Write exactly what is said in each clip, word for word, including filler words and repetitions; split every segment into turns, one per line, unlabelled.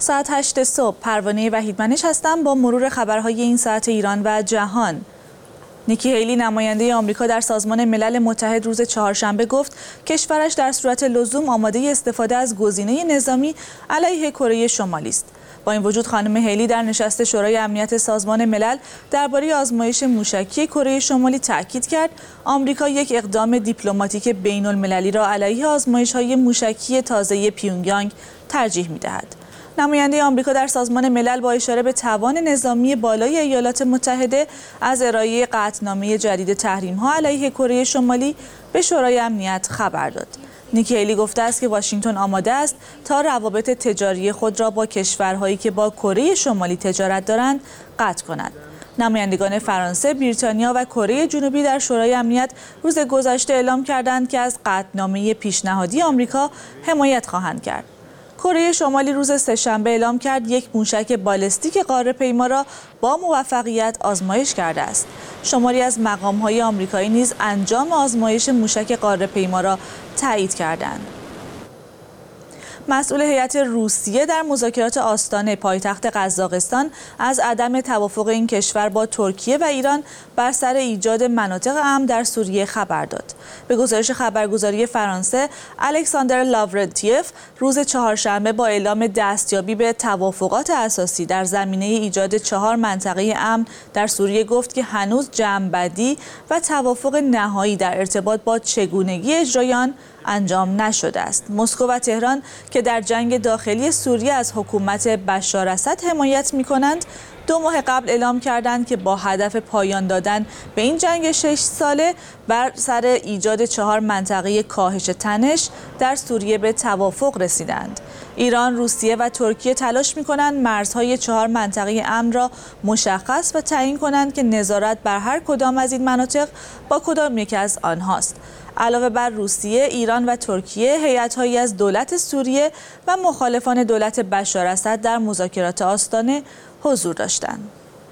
ساعت هشت صبح پروانه وحیدمنش هستم با مرور خبرهای این ساعت ایران و جهان. نیکی هیلی نماینده آمریکا در سازمان ملل متحد روز چهارشنبه گفت کشورش در صورت لزوم آماده استفاده از گزینه نظامی علیه کره شمالی است. با این وجود خانم هیلی در نشست شورای امنیت سازمان ملل درباره آزمایش موشکی کره شمالی تاکید کرد آمریکا یک اقدام دیپلماتیک بین المللی را علیه آزمایش‌های موشکی تازه پیونگیانگ ترجیح می‌دهد. نماینده آمریکا در سازمان ملل با اشاره به توان نظامی بالای ایالات متحده از ارائه قطعنامه جدید تحریم‌ها علیه کره شمالی به شورای امنیت خبر داد. نیکی هیلی گفته است که واشنگتن آماده است تا روابط تجاری خود را با کشورهایی که با کره شمالی تجارت دارند قطع کند. نمایندگان فرانسه، بریتانیا و کره جنوبی در شورای امنیت روز گذشته اعلام کردند که از قطعنامه پیشنهادی آمریکا حمایت خواهند کرد. کره شمالی روز سه‌شنبه اعلام کرد یک موشک بالستیک قاره‌پیما را با موفقیت آزمایش کرده است. شماری از مقام‌های آمریکایی نیز انجام آزمایش موشک قاره‌پیما را تایید کردند. مسئول هیئت روسیه در مذاکرات آستانه پایتخت قزاقستان از عدم توافق این کشور با ترکیه و ایران بر سر ایجاد مناطق امن در سوریه خبر داد. به گزارش خبرگزاری فرانسه، الکساندر لاورنتیف روز چهارشنبه با اعلام دستیابی به توافقات اساسی در زمینه ایجاد چهار منطقه امن در سوریه گفت که هنوز جمع‌بندی و توافق نهایی در ارتباط با چگونگی اجرای آن انجام نشده است. مسکو و تهران که در جنگ داخلی سوریه از حکومت بشار اسد حمایت می‌کنند، دو ماه قبل اعلام کردند که با هدف پایان دادن به این جنگ شش ساله بر سر ایجاد چهار منطقه کاهش تنش در سوریه به توافق رسیدند. ایران، روسیه و ترکیه تلاش می‌کنند مرزهای چهار منطقه امن را مشخص و تعیین کنند که نظارت بر هر کدام از این مناطق با کدام یک از آنهاست. علاوه بر روسیه، ایران و ترکیه هیئت‌هایی از دولت سوریه و مخالفان دولت بشار اسد در مذاکرات آستانه حضور داشتند.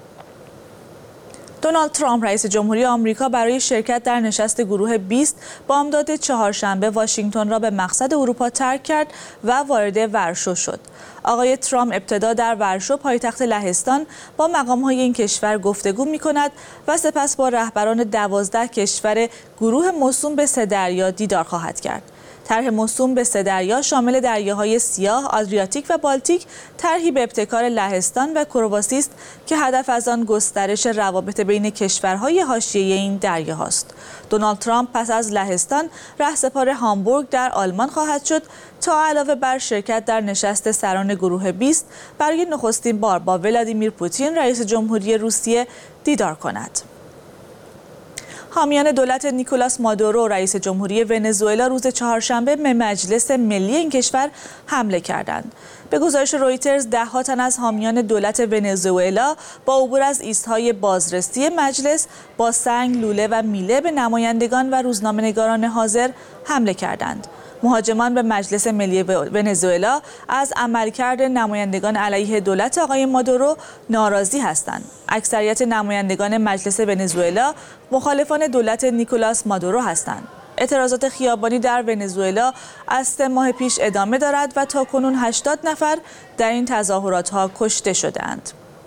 دونالد ترامپ رئیس جمهوری آمریکا برای شرکت در نشست گروه بیست بامداد چهارشنبه واشنگتن را به مقصد اروپا ترک کرد و وارد ورشو شد. آقای ترامپ ابتدا در ورشو پایتخت لهستان با مقام‌های این کشور گفتگو می‌کند و سپس با رهبران دوازده کشور گروه موسوم به سه دریا دیدار خواهد کرد. طرح موسوم به سه دریا شامل دریاهای سیاه، آدریاتیک و بالتیک، طرحی به ابتکار لهستان و کرواسی است که هدف از آن گسترش روابط بین کشورهای حاشیه این دریاهاست. دونالد ترامپ پس از لهستان رهسپار هامبورگ در آلمان خواهد شد تا علاوه بر شرکت در نشست سران گروه بیست برای نخستین بار با ولادیمیر پوتین رئیس جمهوری روسیه دیدار کند. حامیان دولت نیکولاس مادورو رئیس جمهوری ونزوئلا روز چهارشنبه به مجلس ملی این کشور حمله کردند. به گزارش رویترز ده‌ها تن از حامیان دولت ونزوئلا با عبور از ایستهای بازرسی مجلس با سنگ، لوله و میله به نمایندگان و روزنامه‌نگاران حاضر حمله کردند. مهاجمان به مجلس ملی ونزوئلا از عملکرد نمایندگان علیه دولت آقای مادورو ناراضی هستند. اکثریت نمایندگان مجلس ونزوئلا مخالفان دولت نیکولاس مادورو هستند. اعتراضات خیابانی در ونزوئلا از سه ماه پیش ادامه دارد و تاکنون هشتاد نفر در این تظاهرات‌ها کشته شدند.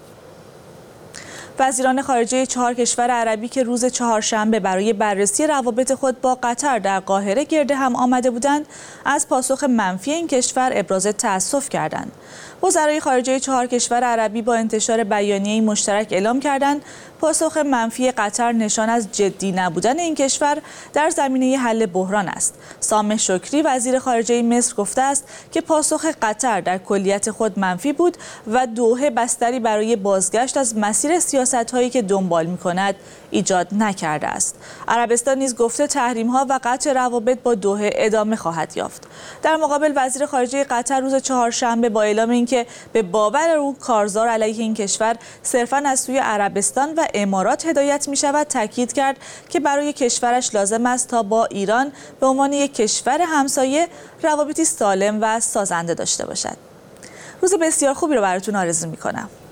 وزیران خارجه چهار کشور عربی که روز چهارشنبه برای بررسی روابط خود با قطر در قاهره گرد هم آمده بودند، از پاسخ منفی این کشور ابراز تأسف کردند. وزرای خارجه چهار کشور عربی با انتشار بیانیه‌ای مشترک اعلام کردند پاسخ منفی قطر نشان از جدی نبودن این کشور در زمینه حل بحران است. سامح شکری وزیر خارجه مصر گفته است که پاسخ قطر در کلیت خود منفی بود و دوحه بستری برای بازگشت از مسیر سیاست‌هایی که دنبال می‌کند ایجاد نکرده است. عربستان نیز گفته تحریم‌ها و قطع روابط با دوحه ادامه خواهد یافت. در مقابل وزیر خارجه قطر روز چهارشنبه با اعلام اینکه به باور او کارزار علیه این کشور صرفاً از سوی عربستان و امارات هدایت می شود تاکید کرد که برای کشورش لازم است تا با ایران به عنوان یک کشور همسایه روابطی سالم و سازنده داشته باشد. روز بسیار خوبی رو براتون آرزو می کنم.